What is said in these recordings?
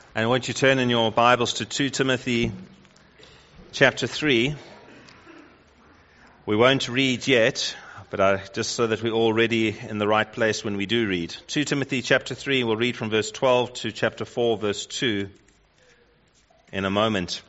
And won't you turn in your Bibles to 2 Timothy chapter 3. We won't read yet, but just so that we're all ready in the right place when we do read. 2 Timothy chapter 3, we'll read from verse 12 to chapter 4, verse 2 in a moment.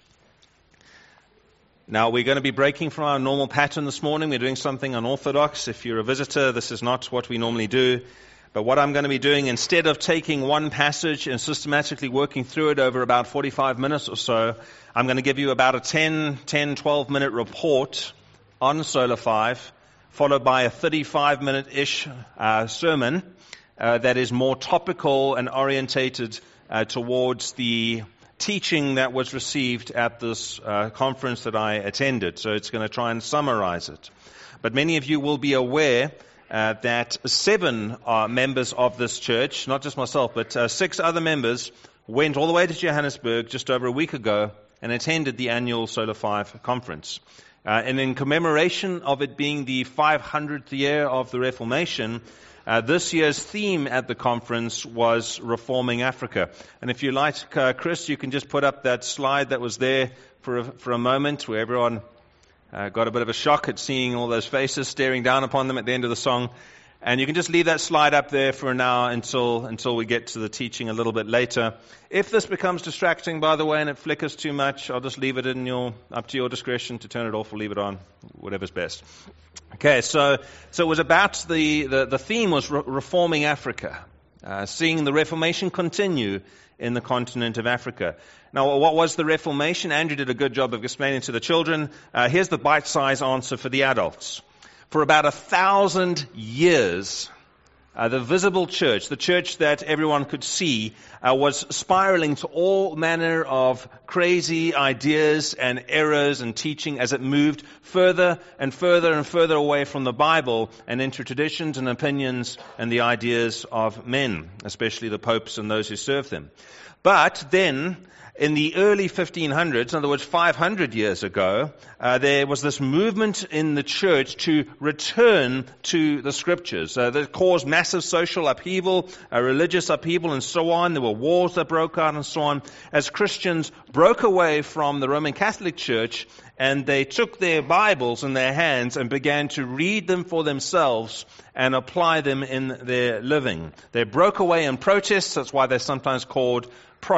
Now, we're going to be breaking from our normal pattern this morning. We're doing something unorthodox. If you're a visitor, this is not what we normally do. But what I'm going to be doing, instead of taking one passage and systematically working through it over about 45 minutes or so, I'm going to give you about a 12-minute report on Sola 5, followed by a 35-minute-ish sermon that is more topical and orientated towards the teaching that was received at this conference that I attended. So it's going to try and summarize it. But many of you will be aware that 7 members of this church, not just myself, but 6 other members, went all the way to Johannesburg just over a week ago and attended the annual Sola 5 conference. And in commemoration of it being the 500th year of the Reformation, this year's theme at the conference was Reforming Africa. And if you like, Chris, you can just put up that slide that was there for a moment where everyone got a bit of a shock at seeing all those faces staring down upon them at the end of the song. And you can just leave that slide up there for now until we get to the teaching a little bit later. If this becomes distracting, by the way, and it flickers too much, I'll just leave it up to your discretion to turn it off or leave it on, whatever's best. Okay, so it was about the theme was Reforming Africa, seeing the Reformation continue in the continent of Africa. Now, what was the Reformation? Andrew did a good job of explaining to the children. Here's the bite-sized answer for the adults. For about 1,000 years, the visible church, the church that everyone could see, was spiraling to all manner of crazy ideas and errors and teaching as it moved further and further and further away from the Bible and into traditions and opinions and the ideas of men, especially the popes and those who served them. But then, in the early 1500s, in other words, 500 years ago, there was this movement in the church to return to the scriptures that caused massive social upheaval, religious upheaval, and so on. There were wars that broke out and so on, as Christians broke away from the Roman Catholic Church and they took their Bibles in their hands and began to read them for themselves and apply them in their living. They broke away in protests. That's why they're sometimes called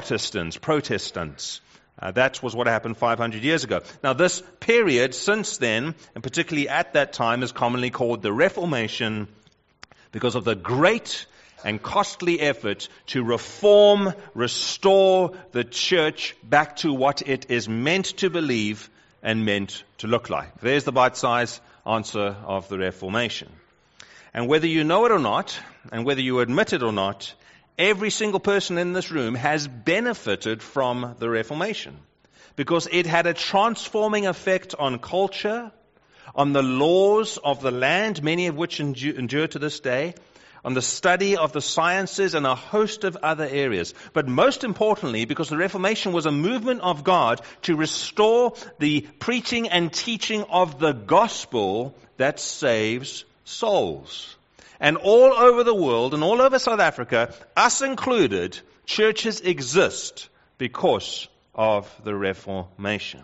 Protestants. That was what happened 500 years ago. Now, this period since then, and particularly at that time, is commonly called the Reformation because of the great and costly effort to reform, restore the church back to what it is meant to believe and meant to look like. There's the bite-sized answer of the Reformation. And whether you know it or not, and whether you admit it or not, every single person in this room has benefited from the Reformation because it had a transforming effect on culture, on the laws of the land, many of which endure to this day, on the study of the sciences and a host of other areas. But most importantly, because the Reformation was a movement of God to restore the preaching and teaching of the gospel that saves souls. And all over the world, and all over South Africa, us included, churches exist because of the Reformation.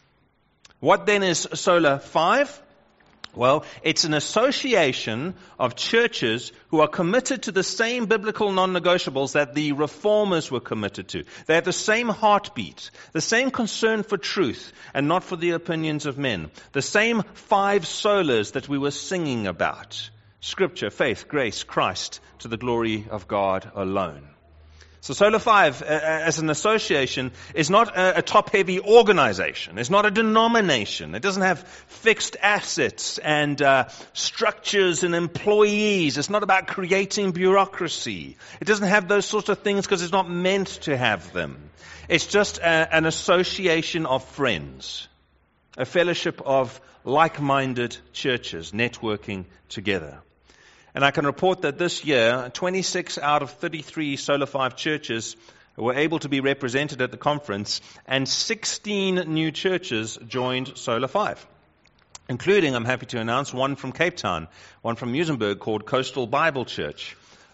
What then is Sola 5? Well, it's an association of churches who are committed to the same biblical non-negotiables that the reformers were committed to. They have the same heartbeat, the same concern for truth and not for the opinions of men. The same 5 solas that we were singing about. Scripture, faith, grace, Christ, to the glory of God alone. So Sola 5, as an association, is not a top-heavy organization. It's not a denomination. It doesn't have fixed assets and structures and employees. It's not about creating bureaucracy. It doesn't have those sorts of things because it's not meant to have them. It's just an association of friends, a fellowship of like-minded churches networking together. And I can report that this year, 26 out of 33 Sola 5 churches were able to be represented at the conference, and 16 new churches joined Sola 5, including, I'm happy to announce, one from Cape Town, one from Muizenberg called Coastal Bible Church.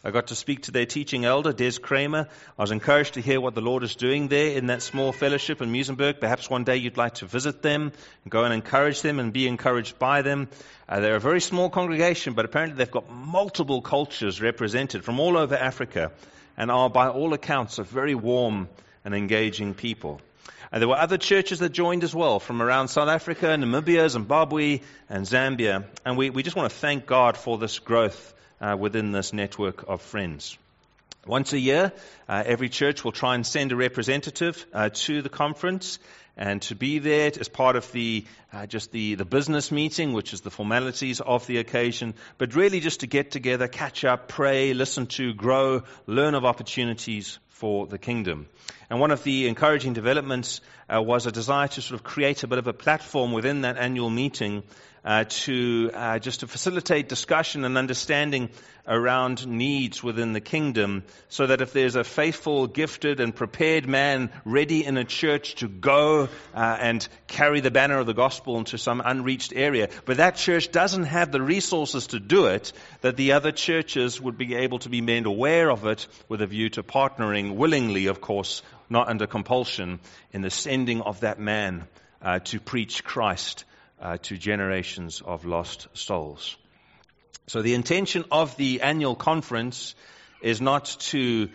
I got to speak to their teaching elder, Des Kramer. I was encouraged to hear what the Lord is doing there in that small fellowship in Muizenberg. Perhaps one day you'd like to visit them, and go and encourage them and be encouraged by them. They're a very small congregation, but apparently they've got multiple cultures represented from all over Africa, and are, by all accounts, a very warm and engaging people. And there were other churches that joined as well from around South Africa, Namibia, Zimbabwe, and Zambia. And we just want to thank God for this growth within this network of friends. Once a year, every church will try and send a representative to the conference and to be there as part of the business meeting, which is the formalities of the occasion, but really just to get together, catch up, pray, listen to, grow, learn of opportunities for the kingdom. And one of the encouraging developments was a desire to sort of create a bit of a platform within that annual meeting to facilitate discussion and understanding around needs within the kingdom, so that if there's a faithful, gifted, and prepared man ready in a church to go and carry the banner of the gospel into some unreached area, but that church doesn't have the resources to do it, that the other churches would be able to be made aware of it with a view to partnering willingly, of course, not under compulsion, in the sending of that man to preach Christ to generations of lost souls. So the intention of the annual conference is not to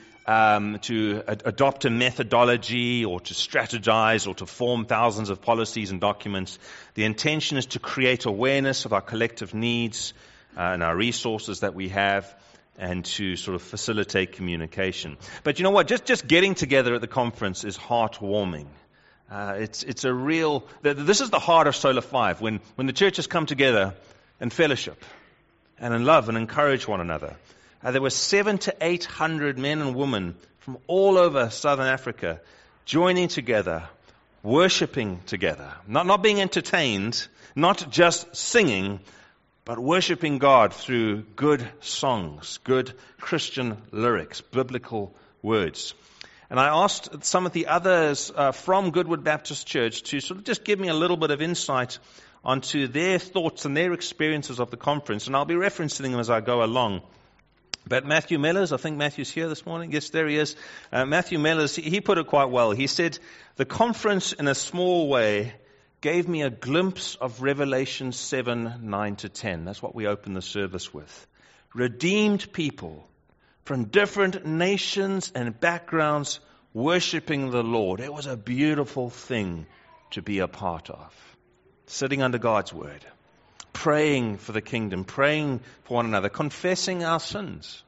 adopt a methodology or to strategize or to form thousands of policies and documents. The intention is to create awareness of our collective needs and our resources that we have, and to sort of facilitate communication. But you know what? Just getting together at the conference is heartwarming. It's a real. This is the heart of Solar 5. When the churches come together and fellowship and in love and encourage one another. There were 700 to 800 men and women from all over Southern Africa joining together, worshiping together, not being entertained, not just singing, but worshiping God through good songs, good Christian lyrics, biblical words. And I asked some of the others from Goodwood Baptist Church to sort of just give me a little bit of insight onto their thoughts and their experiences of the conference. And I'll be referencing them as I go along. But Matthew Mellors, I think Matthew's here this morning. Yes, there he is. Matthew Mellors, he put it quite well. He said, the conference in a small way gave me a glimpse of Revelation 7:9-10. That's what we open the service with. Redeemed people from different nations and backgrounds worshiping the Lord. It was a beautiful thing to be a part of. Sitting under God's word, praying for the kingdom, praying for one another, confessing our sins,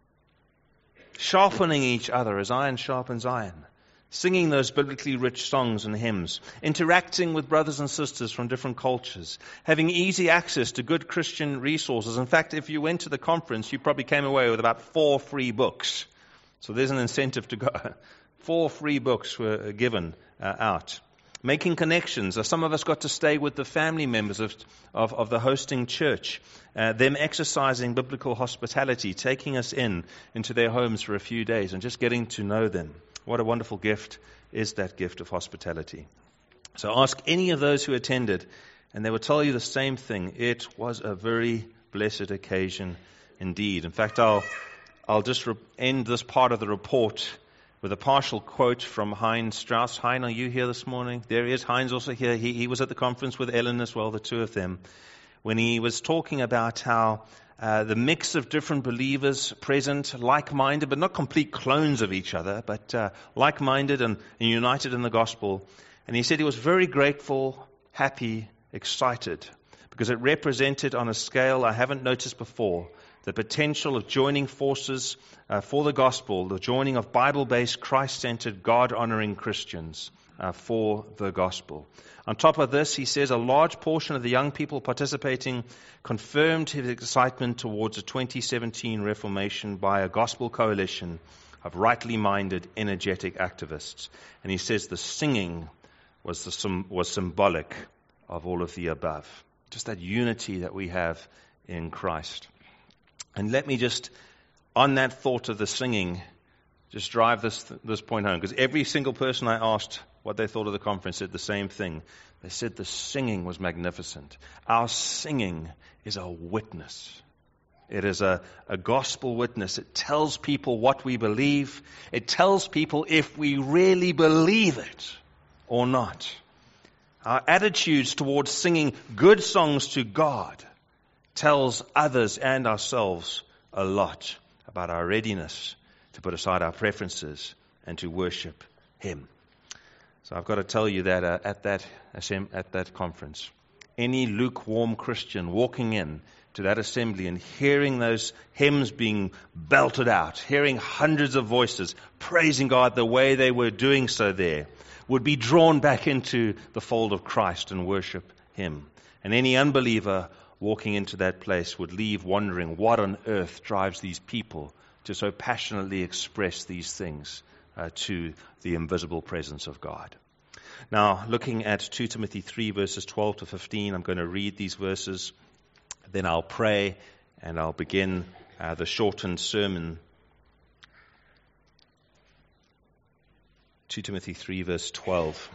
sharpening each other as iron sharpens iron, singing those biblically rich songs and hymns, interacting with brothers and sisters from different cultures, having easy access to good Christian resources. In fact, if you went to the conference, you probably came away with about 4 free books. So there's an incentive to go. 4 free books were given out. Making connections. Some of us got to stay with the family members of the hosting church, them exercising biblical hospitality, taking us into their homes for a few days and just getting to know them. What a wonderful gift is that gift of hospitality. So ask any of those who attended, and they will tell you the same thing. It was a very blessed occasion indeed. In fact, I'll just end this part of the report with a partial quote from Heinz Strauss. Hein, are you here this morning? There he is. Heinz also here. He was at the conference with Ellen as well, the two of them, when he was talking about how the mix of different believers present, like-minded, but not complete clones of each other, but like-minded and united in the gospel. And he said he was very grateful, happy, excited, because it represented on a scale I haven't noticed before the potential of joining forces for the gospel, the joining of Bible-based, Christ-centered, God-honoring Christians for the gospel. On top of this, he says a large portion of the young people participating confirmed his excitement towards a 2017 reformation by a gospel coalition of rightly minded, energetic activists. And he says the singing was symbolic of all of the above. Just that unity that we have in Christ. And let me just, on that thought of the singing, just drive this point home. Because every single person I asked what they thought of the conference said the same thing. They said the singing was magnificent. Our singing is a witness. It is a gospel witness. It tells people what we believe. It tells people if we really believe it or not. Our attitudes towards singing good songs to God tells others and ourselves a lot about our readiness to put aside our preferences and to worship Him. So I've got to tell you that at that conference, any lukewarm Christian walking in to that assembly and hearing those hymns being belted out, hearing hundreds of voices praising God the way they were doing so there, would be drawn back into the fold of Christ and worship Him. And any unbeliever walking into that place would leave wondering what on earth drives these people to so passionately express these things to the invisible presence of God. Now, looking at 2 Timothy 3, verses 12 to 15, I'm going to read these verses, then I'll pray, and I'll begin the shortened sermon. 2 Timothy 3, verse 12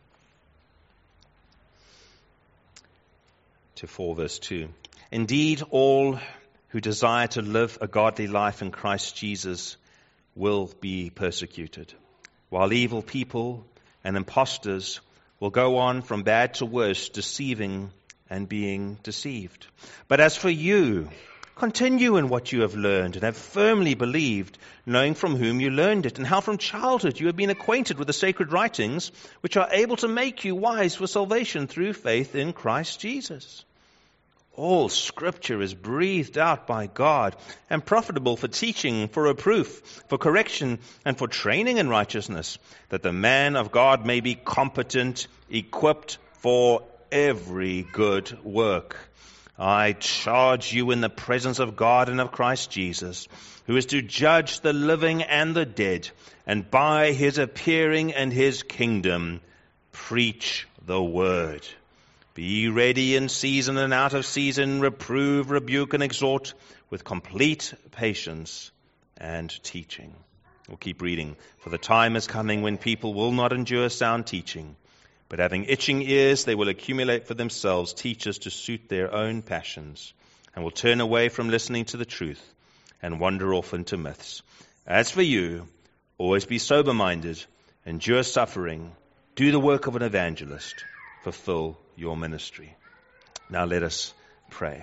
to 4, verse 2. Indeed, all who desire to live a godly life in Christ Jesus will be persecuted, while evil people and impostors will go on from bad to worse, deceiving and being deceived. But as for you, continue in what you have learned and have firmly believed, knowing from whom you learned it, and how from childhood you have been acquainted with the sacred writings, which are able to make you wise for salvation through faith in Christ Jesus. All Scripture is breathed out by God and profitable for teaching, for reproof, for correction, and for training in righteousness, that the man of God may be competent, equipped for every good work. I charge you in the presence of God and of Christ Jesus, who is to judge the living and the dead, and by His appearing and His kingdom, preach the word. Be ready in season and out of season, reprove, rebuke, and exhort with complete patience and teaching. We'll keep reading. For the time is coming when people will not endure sound teaching, but having itching ears, they will accumulate for themselves teachers to suit their own passions, and will turn away from listening to the truth and wander off into myths. As for you, always be sober-minded, endure suffering, do the work of an evangelist, fulfill your ministry. Now let us pray.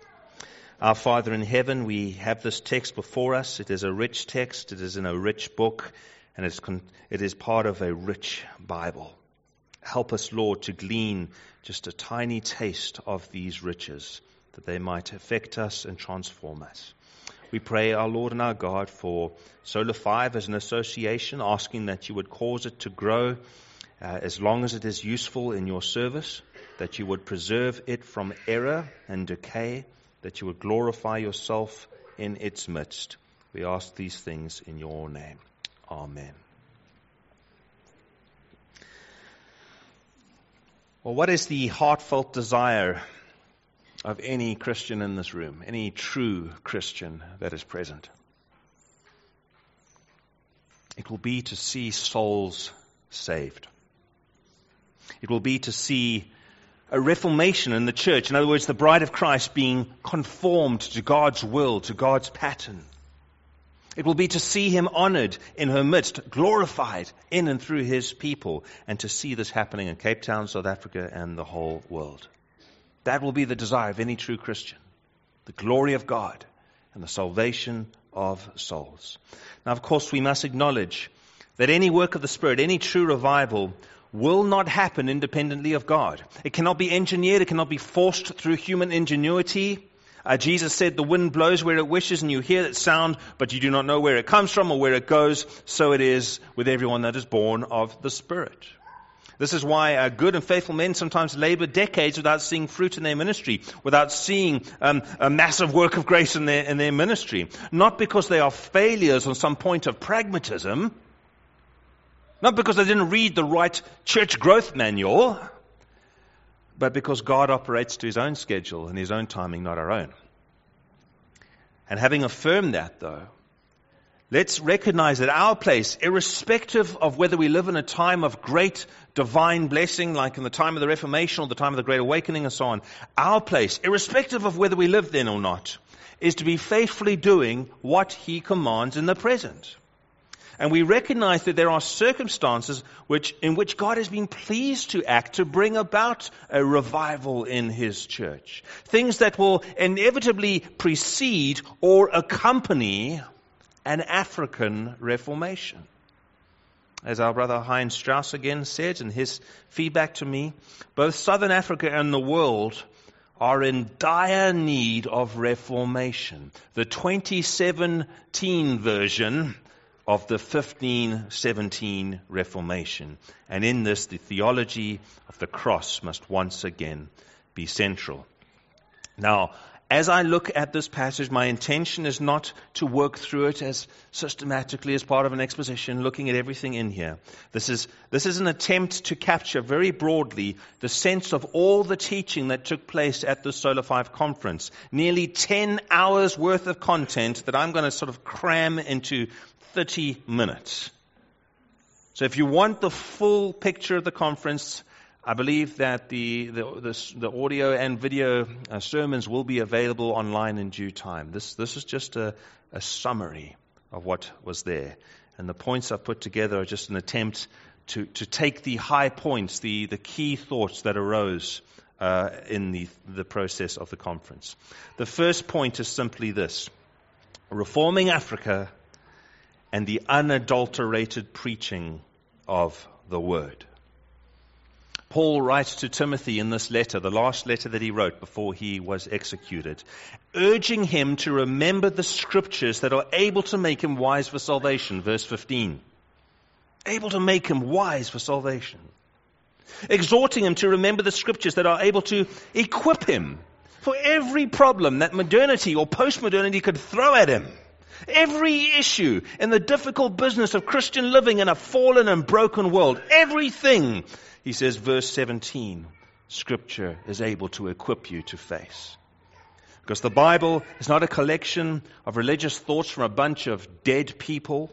Our Father in heaven, we have this text before us. It is a rich text. It is in a rich book, and it is part of a rich Bible. Help us, Lord, to glean just a tiny taste of these riches, that they might affect us and transform us. We pray, our Lord and our God, for Solar 5 as an association, asking that you would cause it to grow as long as it is useful in your service, that you would preserve it from error and decay, that you would glorify yourself in its midst. We ask these things in your name. Amen. Well, what is the heartfelt desire of any Christian in this room, any true Christian that is present? It will be to see souls saved. It will be to see a reformation in the church. In other words, the bride of Christ being conformed to God's will, to God's pattern. It will be to see Him honored in her midst, glorified in and through His people, and to see this happening in Cape Town, South Africa, and the whole world. That will be the desire of any true Christian. The glory of God and the salvation of souls. Now, of course, we must acknowledge that any work of the Spirit, any true revival, will not happen independently of God. It cannot be engineered. It cannot be forced through human ingenuity. Jesus said, the wind blows where it wishes and you hear that sound, but you do not know where it comes from or where it goes. So it is with everyone that is born of the Spirit. This is why good and faithful men sometimes labor decades without seeing fruit in their ministry, without seeing a massive work of grace in their ministry. Not because they are failures on some point of pragmatism, not because they didn't read the right church growth manual, but because God operates to His own schedule and His own timing, not our own. And having affirmed that, though, let's recognize that our place, irrespective of whether we live in a time of great divine blessing, like in the time of the Reformation or the time of the Great Awakening and so on, our place, irrespective of whether we live then or not, is to be faithfully doing what he commands in the present. And we recognize that there are circumstances in which God has been pleased to act to bring about a revival in his church. Things that will inevitably precede or accompany an African Reformation. As our brother Heinz Strauss again said in his feedback to me, both Southern Africa and the world are in dire need of reformation. The 2017 version of the 1517 Reformation. And in this, the theology of the cross must once again be central. Now, as I look at this passage, my intention is not to work through it as systematically as part of an exposition, looking at everything in here. This is an attempt to capture very broadly the sense of all the teaching that took place at the Solar 5 conference. Nearly 10 hours worth of content that I'm going to sort of cram into 30 minutes. So if you want the full picture of the conference, I believe that the audio and video sermons will be available online in due time. This is just a summary of what was there. And the points I've put together are just an attempt to take the high points, the key thoughts that arose in the process of the conference. The first point is simply this: reforming Africa and the unadulterated preaching of the Word. Paul writes to Timothy in this letter, the last letter that he wrote before he was executed, urging him to remember the Scriptures that are able to make him wise for salvation. Verse 15. Able to make him wise for salvation. Exhorting him to remember the Scriptures that are able to equip him for every problem that modernity or postmodernity could throw at him. Every issue in the difficult business of Christian living in a fallen and broken world. Everything, he says, verse 17, Scripture is able to equip you to face. Because the Bible is not a collection of religious thoughts from a bunch of dead people.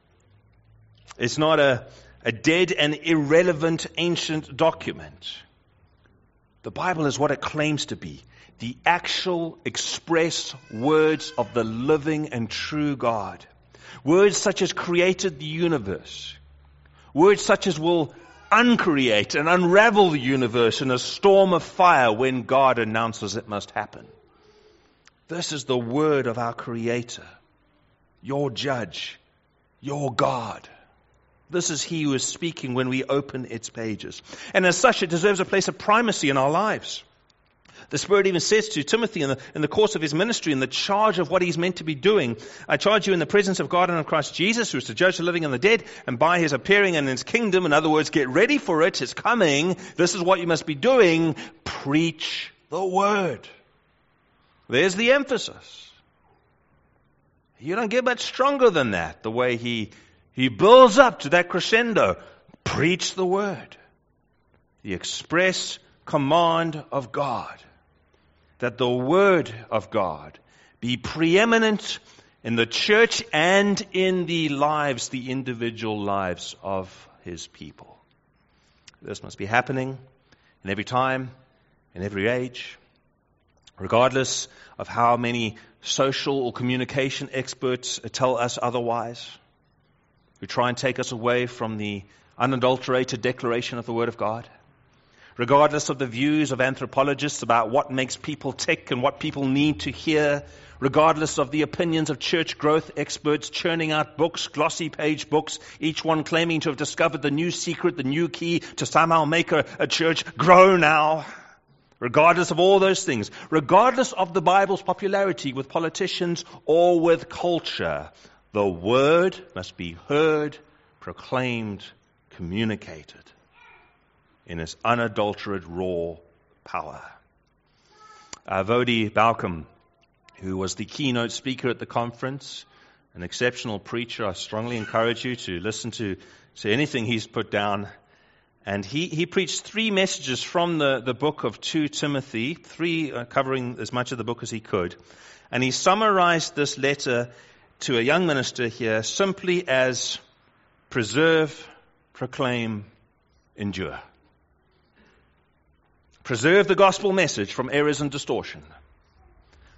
It's not a dead and irrelevant ancient document. The Bible is what it claims to be. The actual express words of the living and true God. Words such as created the universe. Words such as will uncreate and unravel the universe in a storm of fire when God announces it must happen. This is the word of our Creator, your Judge, your God. This is He who is speaking when we open its pages. And as such, it deserves a place of primacy in our lives. The Spirit even says to Timothy in the course of his ministry, in the charge of what he's meant to be doing, I charge you in the presence of God and of Christ Jesus, who is to judge the living and the dead, and by his appearing in his kingdom, in other words, get ready for it, it's coming, this is what you must be doing, preach the word. There's the emphasis. You don't get much stronger than that, the way he builds up to that crescendo. Preach the word. The express command of God. That the Word of God be preeminent in the church and in the lives, the individual lives of His people. This must be happening in every time, in every age, regardless of how many social or communication experts tell us otherwise, who try and take us away from the unadulterated declaration of the Word of God. Regardless of the views of anthropologists about what makes people tick and what people need to hear, regardless of the opinions of church growth experts churning out books, glossy page books, each one claiming to have discovered the new secret, the new key to somehow make a church grow now. Regardless of all those things, regardless of the Bible's popularity with politicians or with culture, the Word must be heard, proclaimed, communicated in its unadulterated raw power. Vodi Balcom, who was the keynote speaker at the conference, an exceptional preacher, I strongly encourage you to listen to anything he's put down. And he preached 3 messages from the book of 2 Timothy, 3 covering as much of the book as he could. And he summarized this letter to a young minister here simply as preserve, proclaim, endure. Preserve the gospel message from errors and distortion.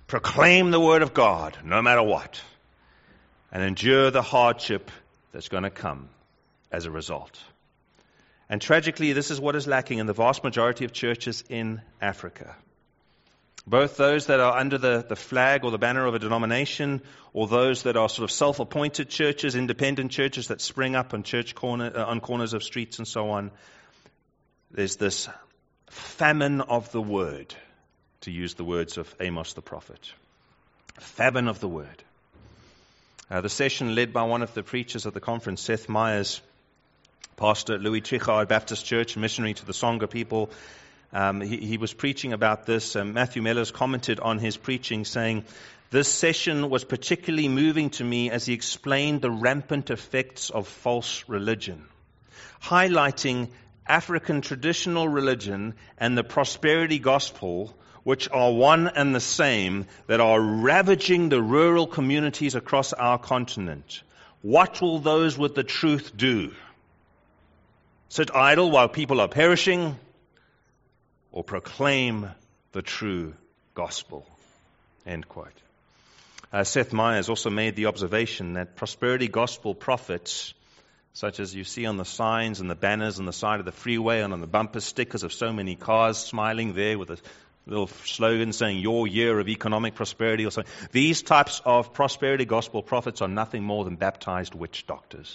proclaim the word of God no matter what, and endure the hardship that's going to come as a result. And tragically, this is what is lacking in the vast majority of churches in Africa. Both those that are under the flag or the banner of a denomination, or those that are sort of self-appointed churches, independent churches that spring up on on corners of streets and so on. There's this famine of the word, to use the words of Amos the prophet. Famine of the word. The session led by one of the preachers at the conference, Seth Myers, pastor at Louis Trichardt Baptist Church, missionary to the Songa people. He was preaching about this. Matthew Mellors commented on his preaching saying, this session was particularly moving to me as he explained the rampant effects of false religion, highlighting African traditional religion and the prosperity gospel, which are one and the same, that are ravaging the rural communities across our continent. What will those with the truth do? Sit idle while people are perishing, or proclaim the true gospel? End quote. Seth Myers also made the observation that prosperity gospel prophets, such as you see on the signs and the banners on the side of the freeway and on the bumper stickers of so many cars smiling there with a little slogan saying, your year of economic prosperity or something. These types of prosperity gospel prophets are nothing more than baptized witch doctors.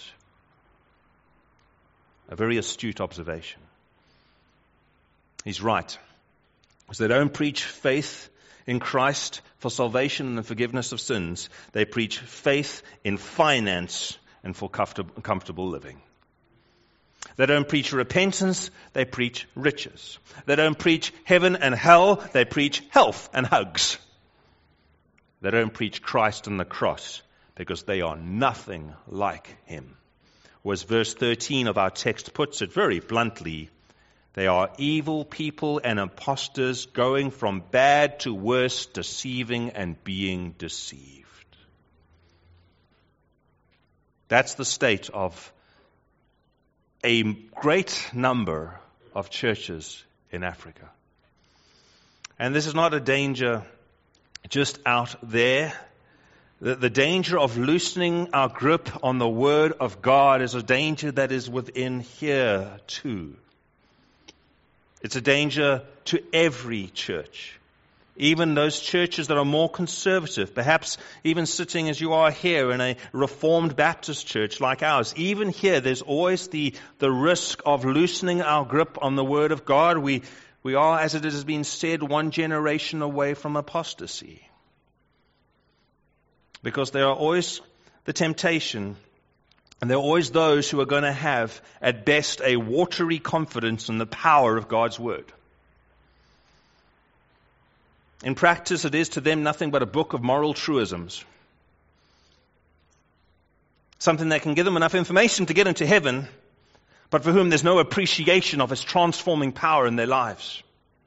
A very astute observation. He's right. Because they don't preach faith in Christ for salvation and the forgiveness of sins. They preach faith in finance and for comfortable living. They don't preach repentance, they preach riches. They don't preach heaven and hell, they preach health and hugs. They don't preach Christ and the cross because they are nothing like him. Or as verse 13 of our text puts it very bluntly, they are evil people and impostors going from bad to worse, deceiving and being deceived. That's the state of a great number of churches in Africa. And this is not a danger just out there. The danger of loosening our grip on the Word of God is a danger that is within here too. It's a danger to every church. Even those churches that are more conservative, perhaps even sitting as you are here in a Reformed Baptist church like ours, even here there's always the risk of loosening our grip on the Word of God. We are, as it has been said, one generation away from apostasy. Because there are always the temptation, and there are always those who are going to have, at best, a watery confidence in the power of God's Word. In practice, it is to them nothing but a book of moral truisms. Something that can give them enough information to get into heaven, but for whom there's no appreciation of its transforming power in their lives.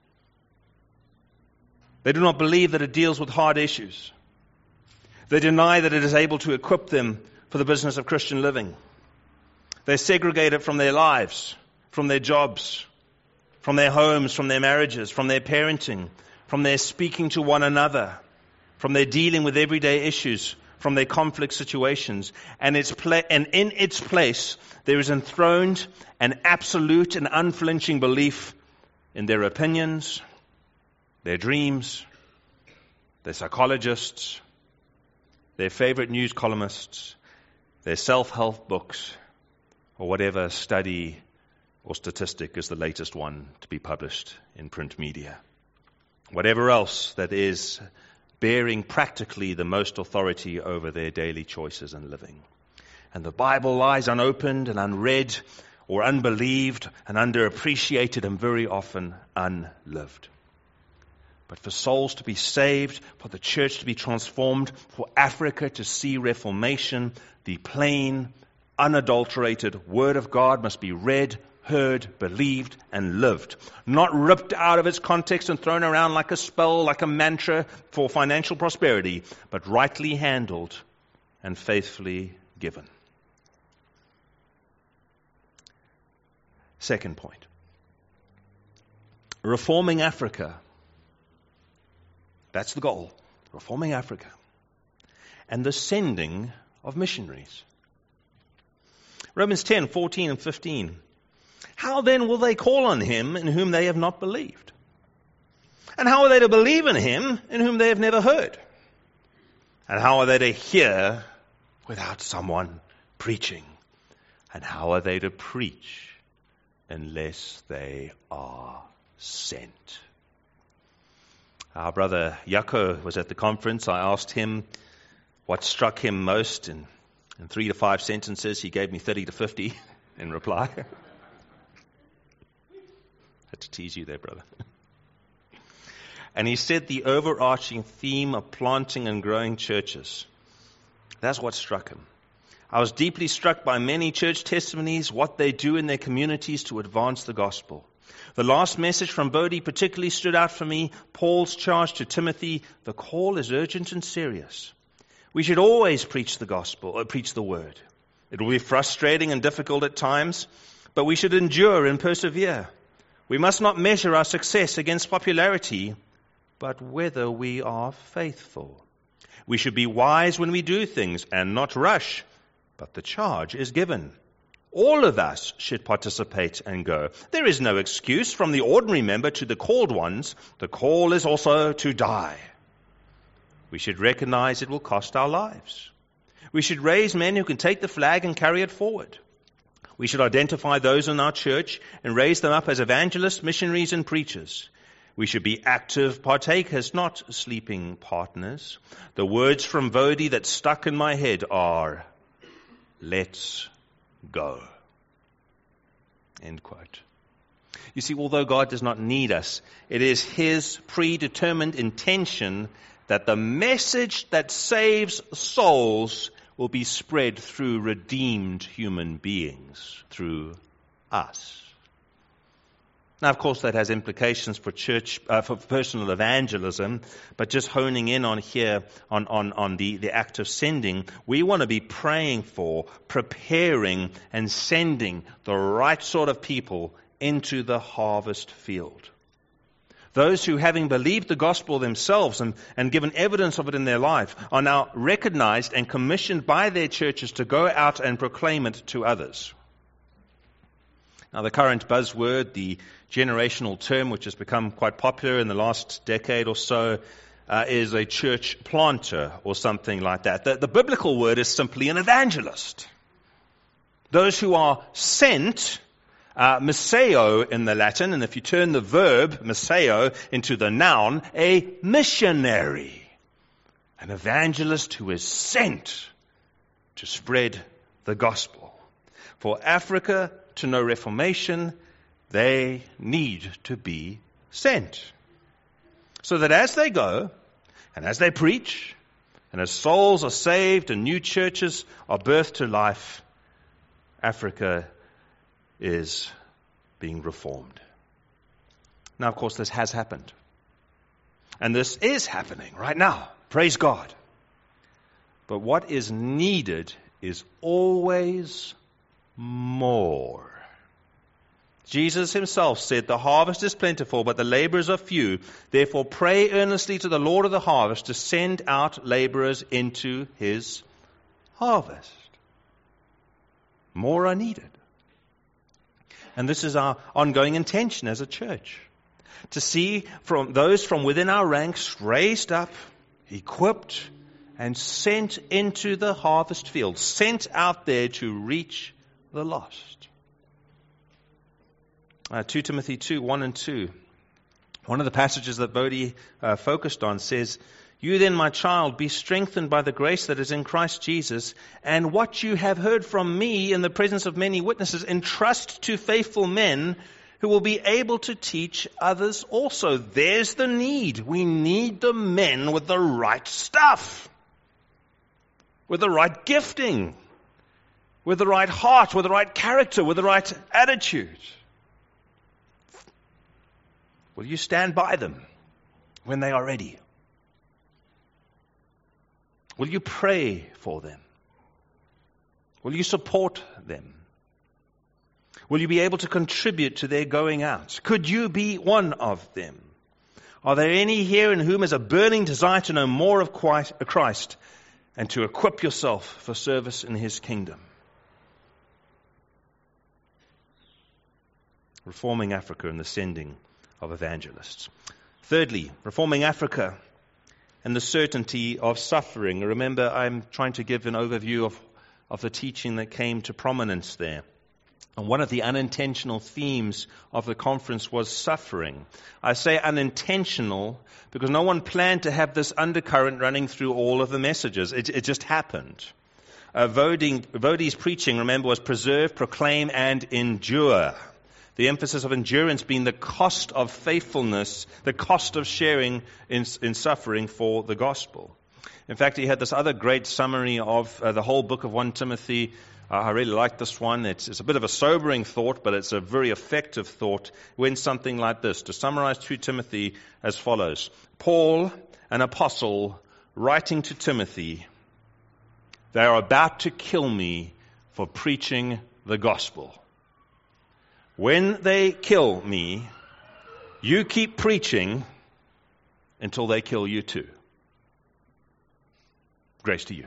They do not believe that it deals with hard issues. They deny that it is able to equip them for the business of Christian living. They segregate it from their lives, from their jobs, from their homes, from their marriages, from their parenting, from their speaking to one another, from their dealing with everyday issues, from their conflict situations. And in its place, there is enthroned an absolute and unflinching belief in their opinions, their dreams, their psychologists, their favorite news columnists, their self-help books, or whatever study or statistic is the latest one to be published in print media. Whatever else that is bearing practically the most authority over their daily choices and living. And the Bible lies unopened and unread or unbelieved and underappreciated and very often unlived. But for souls to be saved, for the church to be transformed, for Africa to see reformation, the plain, unadulterated Word of God must be read, heard, believed, and lived. Not ripped out of its context and thrown around like a spell, like a mantra for financial prosperity, but rightly handled and faithfully given. Second point. Reforming Africa. That's the goal. reforming Africa, and the sending of missionaries. Romans 10, 14 and 15. How then will they call on him in whom they have not believed? And how are they to believe in him in whom they have never heard? And how are they to hear without someone preaching? And how are they to preach unless they are sent? Our brother Jaco was at the conference. I asked him what struck him most. In 3 to 5 sentences, he gave me 30 to 50 in reply. Had to tease you there, brother. And he said the overarching theme of planting and growing churches. That's what struck him. I was deeply struck by many church testimonies, what they do in their communities to advance the gospel. The last message from Bodhi particularly stood out for me. Paul's charge to Timothy, the call is urgent and serious. We should always preach the gospel, or preach the word. It will be frustrating and difficult at times, but we should endure and persevere. We must not measure our success against popularity, but whether we are faithful. We should be wise when we do things and not rush, but the charge is given. All of us should participate and go. There is no excuse from the ordinary member to the called ones. The call is also to die. We should recognize it will cost our lives. We should raise men who can take the flag and carry it forward. We should identify those in our church and raise them up as evangelists, missionaries, and preachers. We should be active partakers, not sleeping partners. The words from Bodhi that stuck in my head are, let's go. End quote. You see, although God does not need us, it is His predetermined intention that the message that saves souls will be spread through redeemed human beings, through us. Now, of course, that has implications for church, for personal evangelism, but just honing in on here, on the act of sending, we want to be praying for, preparing, and sending the right sort of people into the harvest field. Those who, having believed the gospel themselves and given evidence of it in their life, are now recognized and commissioned by their churches to go out and proclaim it to others. Now, the current buzzword, the generational term, which has become quite popular in the last decade or so, is a church planter or something like that. The biblical word is simply an evangelist. Those who are sent, misseo in the Latin, and if you turn the verb misseo into the noun, a missionary. An evangelist who is sent to spread the gospel. For Africa to know reformation, they need to be sent. So that as they go, and as they preach, and as souls are saved and new churches are birthed to life, Africa is being reformed. Now, of course, this has happened. And this is happening right now. Praise God. But what is needed is always more. Jesus himself said, the harvest is plentiful, but the laborers are few. Therefore, pray earnestly to the Lord of the harvest to send out laborers into his harvest. More are needed. And this is our ongoing intention as a church. To see from those from within our ranks raised up, equipped, and sent into the harvest field. Sent out there to reach the lost. 2 Timothy 2, 1 and 2. One of the passages that Bodhi focused on says, you then, my child, be strengthened by the grace that is in Christ Jesus, and what you have heard from me in the presence of many witnesses, entrust to faithful men who will be able to teach others also. There's the need. We need the men with the right stuff, with the right gifting, with the right heart, with the right character, with the right attitude. Will you stand by them when they are ready? Will you pray for them? Will you support them? Will you be able to contribute to their going out? Could you be one of them? Are there any here in whom is a burning desire to know more of Christ and to equip yourself for service in his kingdom? Reforming Africa and the sending of evangelists. Thirdly, reforming Africa and the certainty of suffering. Remember, I'm trying to give an overview of the teaching that came to prominence there. And one of the unintentional themes of the conference was suffering. I say unintentional because no one planned to have this undercurrent running through all of the messages. It just happened. Vodi's preaching, remember, was preserve, proclaim, and endure. The emphasis of endurance being the cost of faithfulness, the cost of sharing in suffering for the gospel. In fact, he had this other great summary of the whole book of 1 Timothy. I really like this one. It's a bit of a sobering thought, but it's a very effective thought. It went something like this, to summarize 2 Timothy as follows. Paul, an apostle, writing to Timothy, they are about to kill me for preaching the gospel. When they kill me, you keep preaching until they kill you too. Grace to you.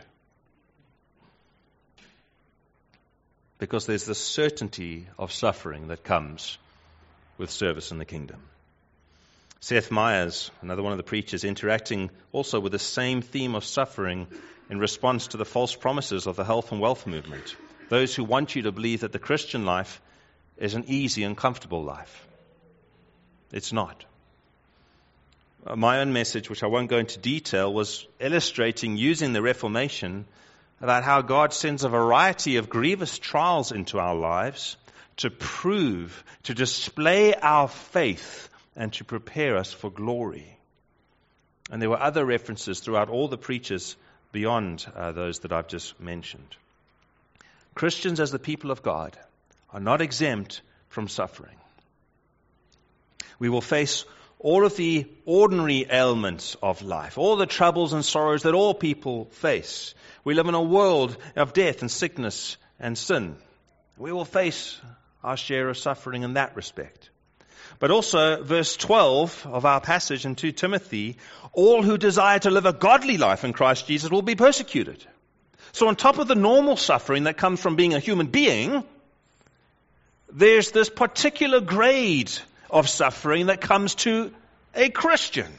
Because there's the certainty of suffering that comes with service in the kingdom. Seth Meyers, another one of the preachers, interacting also with the same theme of suffering in response to the false promises of the health and wealth movement. Those who want you to believe that the Christian life is an easy and comfortable life. It's not. My own message, which I won't go into detail, was illustrating using the Reformation about how God sends a variety of grievous trials into our lives to prove, to display our faith, and to prepare us for glory. And there were other references throughout all the preachers beyond those that I've just mentioned. Christians as the people of God are not exempt from suffering. We will face all of the ordinary ailments of life, all the troubles and sorrows that all people face. We live in a world of death and sickness and sin. We will face our share of suffering in that respect. But also, verse 12 of our passage in 2 Timothy, all who desire to live a godly life in Christ Jesus will be persecuted. So on top of the normal suffering that comes from being a human being, there's this particular grade of suffering that comes to a Christian.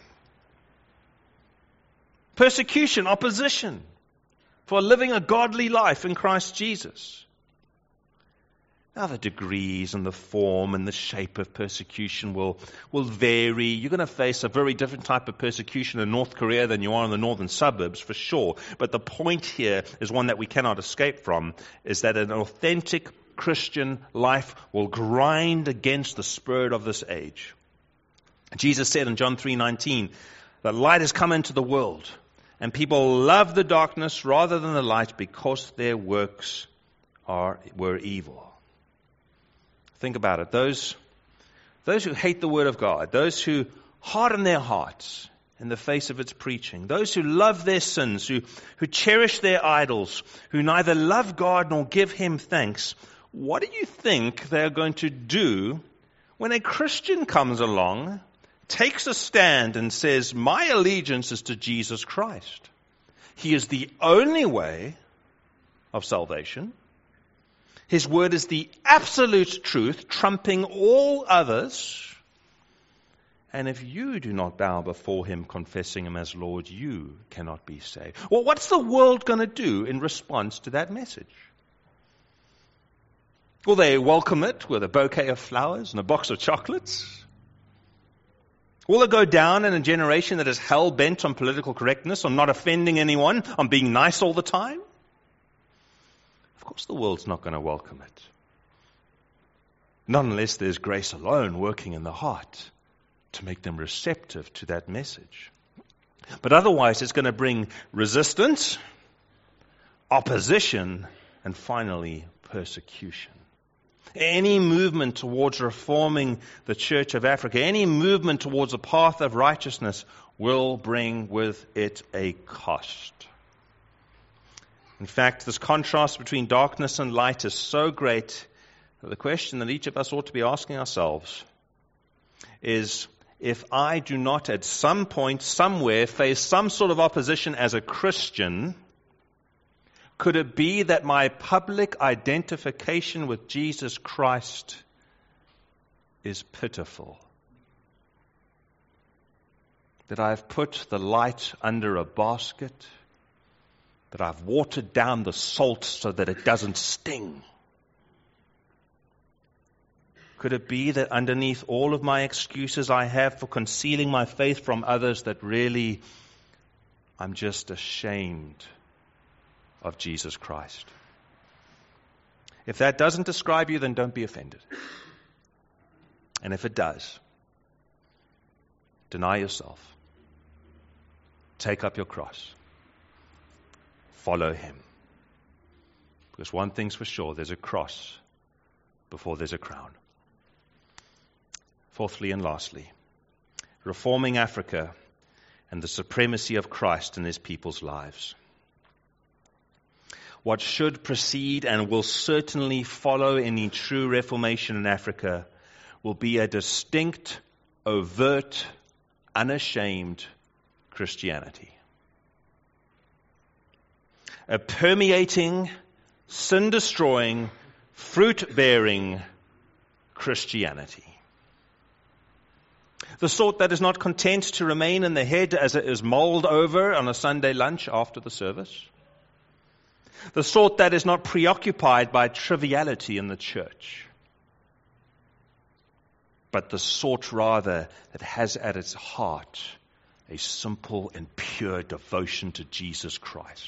Persecution, opposition for living a godly life in Christ Jesus. Now the degrees and the form and the shape of persecution will vary. You're going to face a very different type of persecution in North Korea than you are in the northern suburbs, for sure. But the point here is one that we cannot escape from, is that an authentic Christian life will grind against the spirit of this age. Jesus said in John 3:19 that light has come into the world and people love the darkness rather than the light because their works were evil. Think about it. Those who hate the word of God, those who harden their hearts in the face of its preaching, those who love their sins, who cherish their idols, who neither love God nor give him thanks, what do you think they're going to do when a Christian comes along, takes a stand and says, my allegiance is to Jesus Christ. He is the only way of salvation. His word is the absolute truth, trumping all others. And if you do not bow before him, confessing him as Lord, you cannot be saved. Well, what's the world going to do in response to that message? Will they welcome it with a bouquet of flowers and a box of chocolates? Will it go down in a generation that is hell-bent on political correctness, on not offending anyone, on being nice all the time? Of course the world's not going to welcome it. Not unless there's grace alone working in the heart to make them receptive to that message. But otherwise it's going to bring resistance, opposition, and finally persecution. Any movement towards reforming the Church of Africa, any movement towards a path of righteousness will bring with it a cost. In fact, this contrast between darkness and light is so great that the question that each of us ought to be asking ourselves is if I do not at some point, somewhere, face some sort of opposition as a Christian, could it be that my public identification with Jesus Christ is pitiful? That I've put the light under a basket, that I've watered down the salt so that it doesn't sting? Could it be that underneath all of my excuses I have for concealing my faith from others, that really I'm just ashamed of Jesus Christ? If that doesn't describe you, then don't be offended. And if it does, deny yourself. Take up your cross. Follow him. Because one thing's for sure, there's a cross before there's a crown. Fourthly and lastly, reforming Africa and the supremacy of Christ in his people's lives. What should precede and will certainly follow any true reformation in Africa will be a distinct, overt, unashamed Christianity. A permeating, sin-destroying, fruit-bearing Christianity. The sort that is not content to remain in the head as it is mulled over on a Sunday lunch after the service. The sort that is not preoccupied by triviality in the church. But the sort rather that has at its heart a simple and pure devotion to Jesus Christ.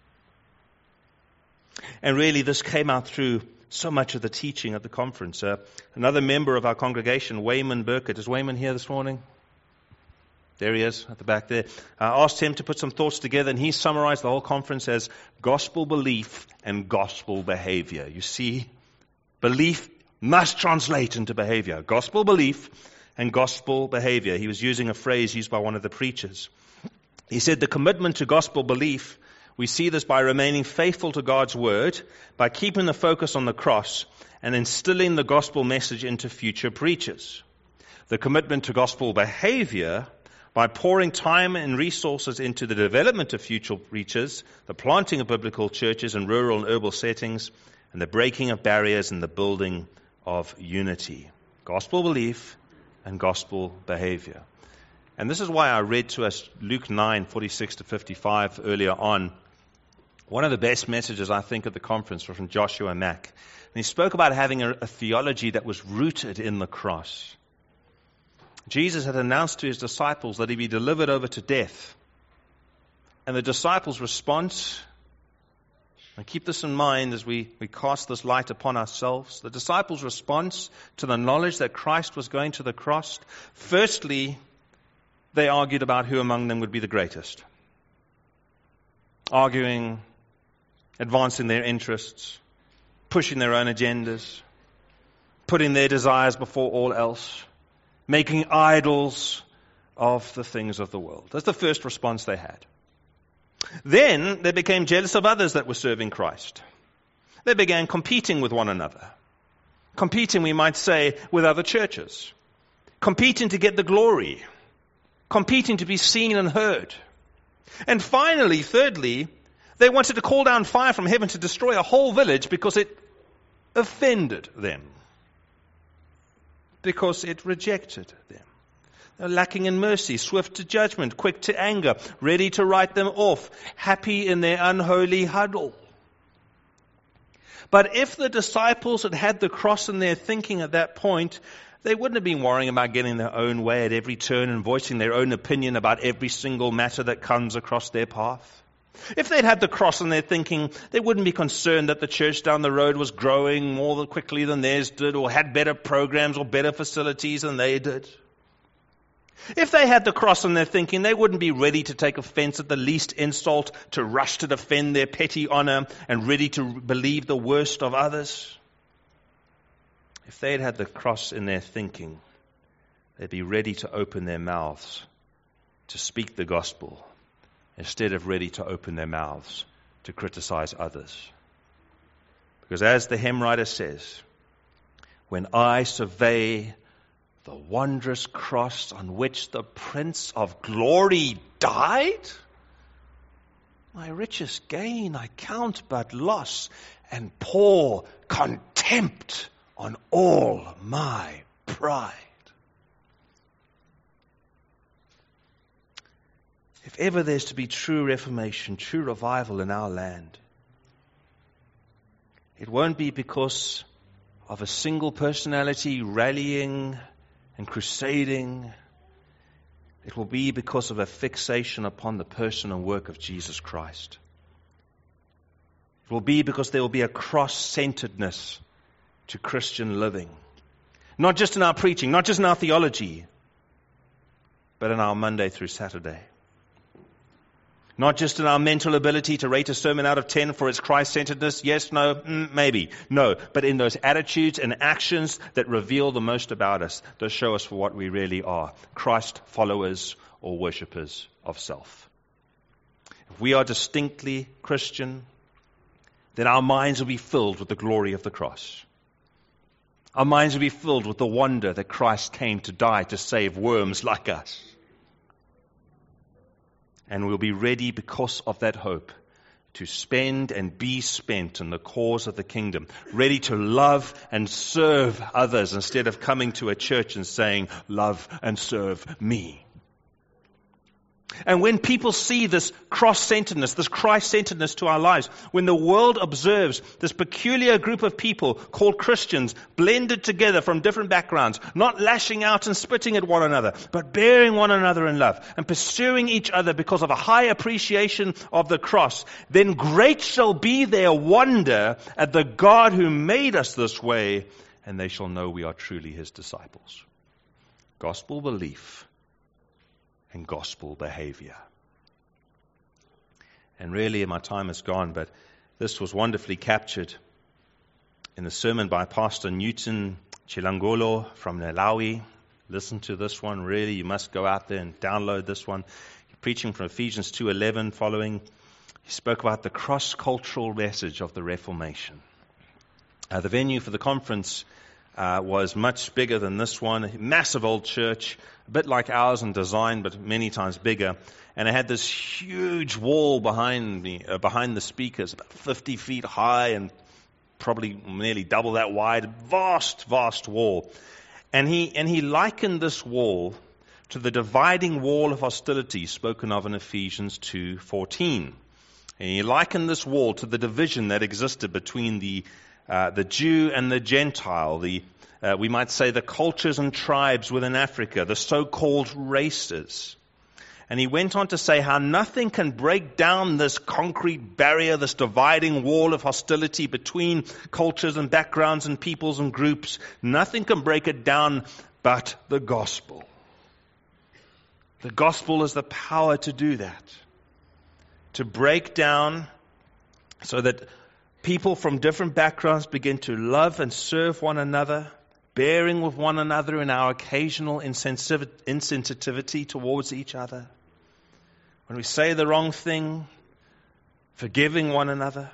And really this came out through so much of the teaching at the conference. Another member of our congregation, Wayman Burkett. Is Wayman here this morning? There he is, at the back there. I asked him to put some thoughts together, and he summarized the whole conference as gospel belief and gospel behavior. You see, belief must translate into behavior. Gospel belief and gospel behavior. He was using a phrase used by one of the preachers. He said the commitment to gospel belief, we see this by remaining faithful to God's word, by keeping the focus on the cross, and instilling the gospel message into future preachers. The commitment to gospel behavior, by pouring time and resources into the development of future preachers, the planting of biblical churches in rural and urban settings, and the breaking of barriers and the building of unity. Gospel belief and gospel behavior. And this is why I read to us Luke 9:46-55 earlier on. One of the best messages, I think, at the conference was from Joshua Mack. And he spoke about having a theology that was rooted in the cross. Jesus had announced to his disciples that he'd be delivered over to death. And the disciples' response, and keep this in mind as we cast this light upon ourselves, the disciples' response to the knowledge that Christ was going to the cross, firstly, they argued about who among them would be the greatest. Arguing, advancing their interests, pushing their own agendas, putting their desires before all else, making idols of the things of the world. That's the first response they had. Then they became jealous of others that were serving Christ. They began competing with one another. Competing, we might say, with other churches. Competing to get the glory. Competing to be seen and heard. And finally, thirdly, they wanted to call down fire from heaven to destroy a whole village because it offended them. Because it rejected them. They're lacking in mercy, swift to judgment, quick to anger, ready to write them off, happy in their unholy huddle. But if the disciples had had the cross in their thinking at that point, they wouldn't have been worrying about getting their own way at every turn and voicing their own opinion about every single matter that comes across their path. If they'd had the cross in their thinking, they wouldn't be concerned that the church down the road was growing more quickly than theirs did, or had better programs or better facilities than they did. If they had the cross in their thinking, they wouldn't be ready to take offense at the least insult, to rush to defend their petty honor, and ready to believe the worst of others. If they had had the cross in their thinking, they'd be ready to open their mouths to speak the gospel, instead of ready to open their mouths to criticize others. Because as the hymn writer says, when I survey the wondrous cross on which the Prince of Glory died? My richest gain I count but loss, and pour contempt on all my pride. If ever there's to be true reformation, true revival in our land, it won't be because of a single personality rallying and crusading. It will be because of a fixation upon the person and work of Jesus Christ. It will be because there will be a cross-centeredness to Christian living. Not just in our preaching, not just in our theology, but in our Monday through Saturday. Not just in our mental ability to rate a sermon out of 10 for its Christ-centeredness. Yes, no, maybe. No, but in those attitudes and actions that reveal the most about us, that show us for what we really are. Christ followers or worshippers of self. If we are distinctly Christian, then our minds will be filled with the glory of the cross. Our minds will be filled with the wonder that Christ came to die to save worms like us. And we'll be ready because of that hope to spend and be spent in the cause of the kingdom. Ready to love and serve others instead of coming to a church and saying, love and serve me. And when people see this cross-centeredness, this Christ-centeredness to our lives, when the world observes this peculiar group of people called Christians, blended together from different backgrounds, not lashing out and spitting at one another, but bearing one another in love and pursuing each other because of a high appreciation of the cross, then great shall be their wonder at the God who made us this way, and they shall know we are truly his disciples. Gospel belief and gospel behavior. And really, my time is gone, but this was wonderfully captured in a sermon by Pastor Newton Chilangolo from Malawi. Listen to this one, really. You must go out there and download this one. Preaching from Ephesians 2:11 following. He spoke about the cross-cultural message of the Reformation. The venue for the conference was much bigger than this one. A massive old church, a bit like ours in design, but many times bigger. And it had this huge wall behind the speakers, about 50 feet high and probably nearly double that wide. Vast, vast wall. And he likened this wall to the dividing wall of hostility spoken of in Ephesians 2:14. And he likened this wall to the division that existed between the Jew and the Gentile, we might say the cultures and tribes within Africa, the so-called races. And he went on to say how nothing can break down this concrete barrier, this dividing wall of hostility between cultures and backgrounds and peoples and groups. Nothing can break it down but the gospel. The gospel is the power to do that. To break down so that people from different backgrounds begin to love and serve one another, bearing with one another in our occasional insensitivity towards each other. When we say the wrong thing, forgiving one another,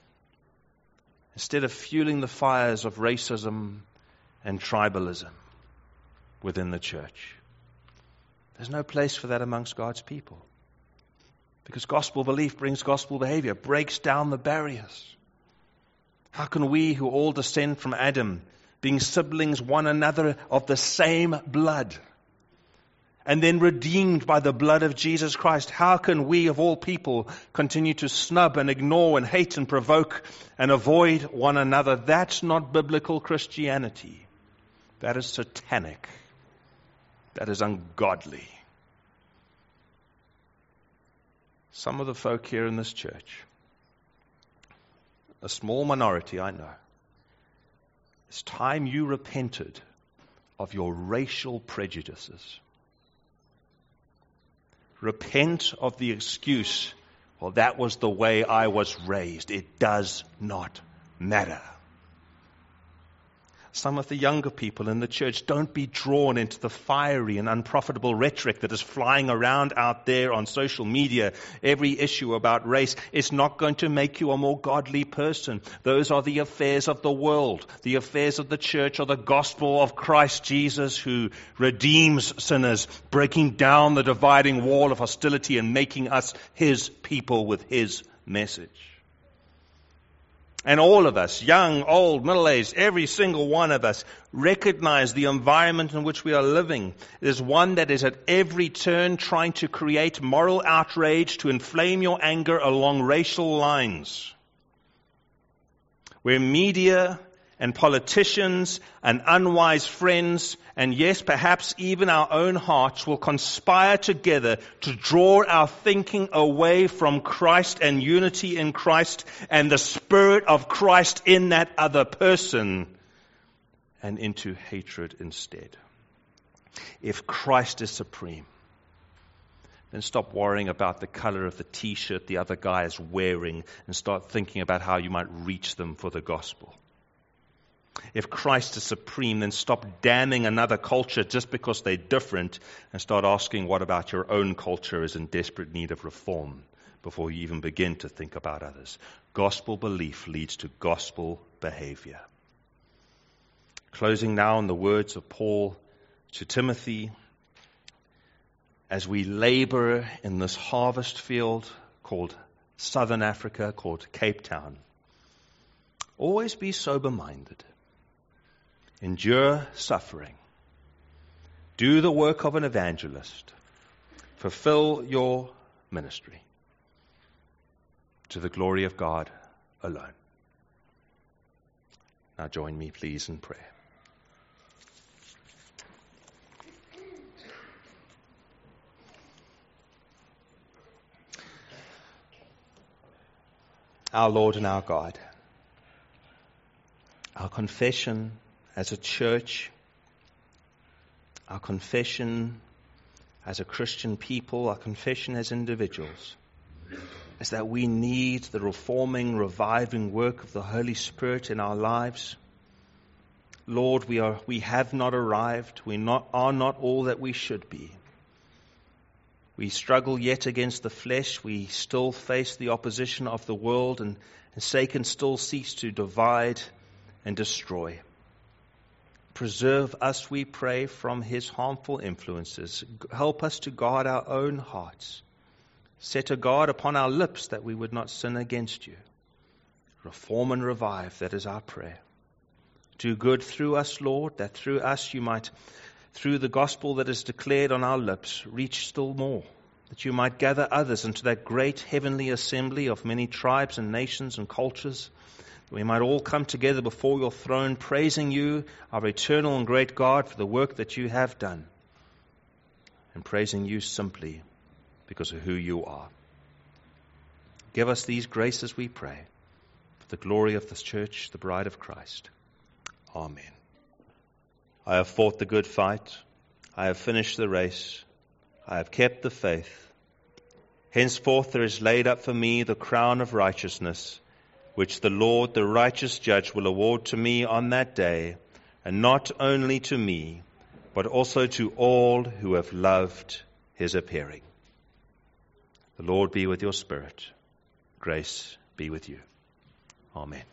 instead of fueling the fires of racism and tribalism within the church. There's no place for that amongst God's people. Because gospel belief brings gospel behavior, breaks down the barriers. How can we who all descend from Adam, being siblings one another of the same blood, and then redeemed by the blood of Jesus Christ, how can we of all people continue to snub and ignore and hate and provoke and avoid one another? That's not biblical Christianity. That is satanic. That is ungodly. Some of the folk here in this church, a small minority, I know, it's time you repented of your racial prejudices. Repent of the excuse, well, that was the way I was raised. It does not matter. Some of the younger people in the church, don't be drawn into the fiery and unprofitable rhetoric that is flying around out there on social media. Every issue about race is not going to make you a more godly person. Those are the affairs of the world. The affairs of the church are the gospel of Christ Jesus, who redeems sinners, breaking down the dividing wall of hostility and making us His people with His message. And all of us, young, old, middle-aged, every single one of us, recognize the environment in which we are living. It is one that is at every turn trying to create moral outrage to inflame your anger along racial lines. Where media and politicians and unwise friends, and yes, perhaps even our own hearts, will conspire together to draw our thinking away from Christ and unity in Christ and the Spirit of Christ in that other person, and into hatred instead. If Christ is supreme, then stop worrying about the color of the t-shirt the other guy is wearing and start thinking about how you might reach them for the gospel. If Christ is supreme, then stop damning another culture just because they're different and start asking what about your own culture is in desperate need of reform before you even begin to think about others. Gospel belief leads to gospel behavior. Closing now on the words of Paul to Timothy, as we labor in this harvest field called Southern Africa, called Cape Town, always be sober-minded. Endure suffering. Do the work of an evangelist. Fulfill your ministry to the glory of God alone. Now join me, please, in prayer. Our Lord and our God, our confession as a church, our confession as a Christian people, our confession as individuals, is that we need the reforming, reviving work of the Holy Spirit in our lives. Lord, we have not arrived. We are not all that we should be. We struggle yet against the flesh. We still face the opposition of the world, and Satan still seeks to divide and destroy. Preserve us, we pray, from his harmful influences. Help us to guard our own hearts. Set a guard upon our lips that we would not sin against you. Reform and revive, that is our prayer. Do good through us, Lord, that through us you might, through the gospel that is declared on our lips, reach still more. That you might gather others into that great heavenly assembly of many tribes and nations and cultures. We might all come together before your throne, praising you, our eternal and great God, for the work that you have done, and praising you simply because of who you are. Give us these graces, we pray, for the glory of this church, the bride of Christ. Amen. I have fought the good fight. I have finished the race. I have kept the faith. Henceforth there is laid up for me the crown of righteousness, which the Lord, the righteous judge, will award to me on that day, and not only to me, but also to all who have loved his appearing. The Lord be with your spirit. Grace be with you. Amen.